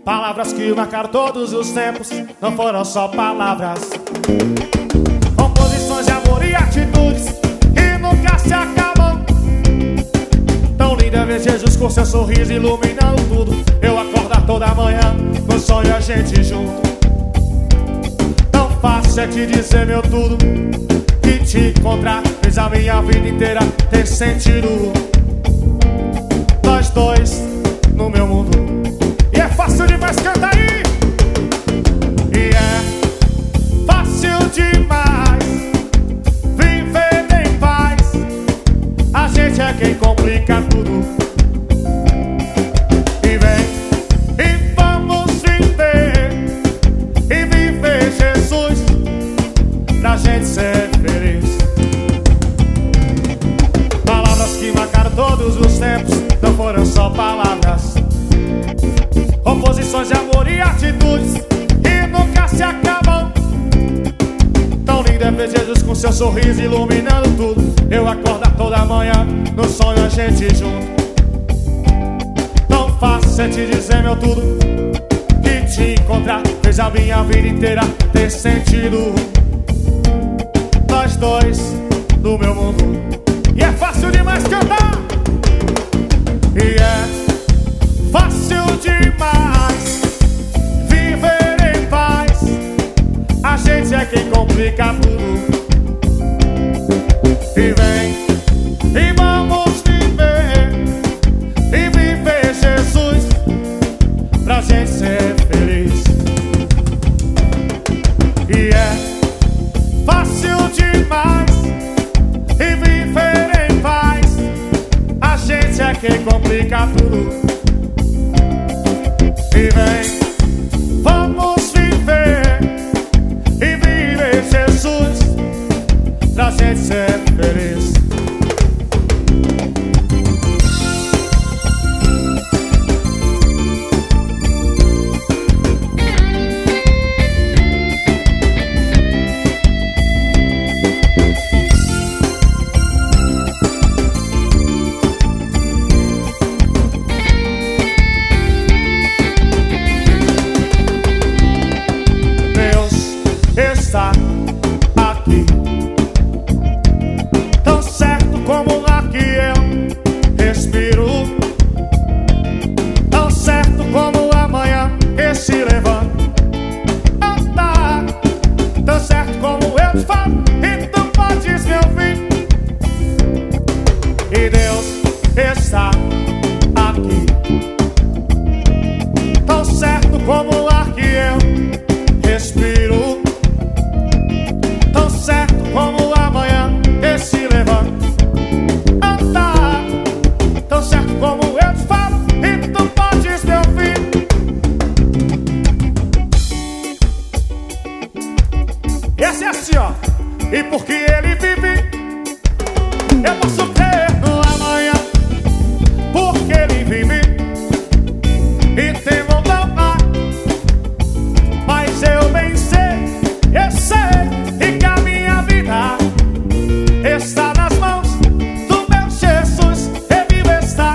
Palavras que marcaram todos os tempos, não foram só palavras. Composições de amor e atitudes que nunca se acabam. Tão linda é ver Jesus com seu sorriso iluminando tudo. Eu acordar toda manhã, no sonho a gente junto. Tão fácil é te dizer meu tudo, que te encontrar fez a minha vida inteira ter sentido. Nós dois no meu mundo, e é fácil demais, canta aí. E é fácil demais viver em paz. A gente é quem complica tudo. E vem, e vamos viver, e viver Jesus, pra gente ser feliz. Palavras que marcaram todos os tempos, não foram só palavras. Composições de amor e atitudes que nunca se acabam. Tão lindo é ver Jesus com seu sorriso iluminando tudo. Eu acordar toda manhã, no sonho a gente junto. Tão fácil é te dizer meu tudo, que te encontrar fez a minha vida inteira ter sentido. Nós dois no meu mundo, e é fácil demais cantar. E é fácil demais viver em paz. A gente é quem complica tudo. E vem, e vamos viver, e viver Jesus, pra gente ser feliz. E é fácil demais e viver em paz. A gente é quem complica tudo. E vem, vamos viver, e viver Jesus, pra gente ser feliz. Está aqui, tão certo como o ar que eu respiro, tão certo como o amanhã que se levanta. Tão certo como eu te falo e tu podes me ouvir. E Deus está aqui, tão certo como o ar que eu respiro, tão certo como o amanhã que se levanta. Tão certo como eu te falo e tu podes me ouvir. Esse é assim, ó. E porque ele vive, eu posso crer no amanhã. Porque ele vive e tem vontade. Mas eu bem sei, eu sei, e que a minha vida está nas mãos do meu Jesus. Ele vive está.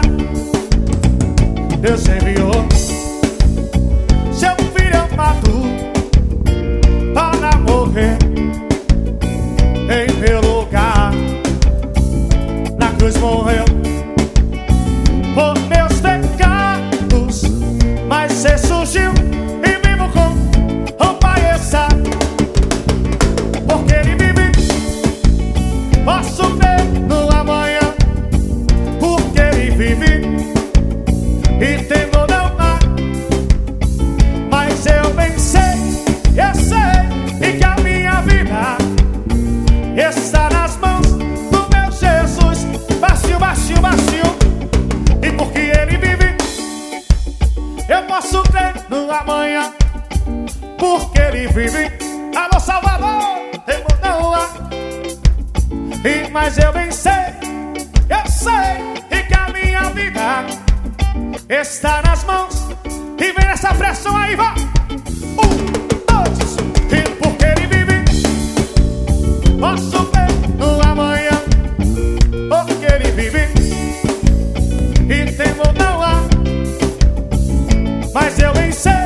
Deus enviou seu filho amado para morrer em meu lugar. Na cruz morreu por meus pecados, mas ressurgiu e vivo com o Pai está. Porque ele vive, posso ver no amanhã. Porque ele vive e tem não há. Mas eu bem sei, e que a minha vida está nas mãos do meu Jesus. Baixinho, baixinho, baixinho. E porque ele vive, eu posso crer no amanhã. Porque ele vive, alô Salvador, não há. Mas eu bem sei, e que a minha vida está nas mãos. E vem nessa pressão aí, vá. 1, 2. E porque ele vive, posso ver no amanhã. Porque ele vive e tem não há. Mas eu bem sei,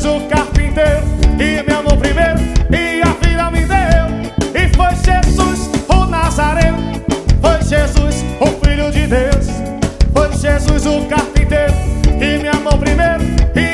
o carpinteiro e me amou primeiro e a vida me deu. E foi Jesus o Nazareno, foi Jesus o Filho de Deus. Foi Jesus o carpinteiro e me amou primeiro e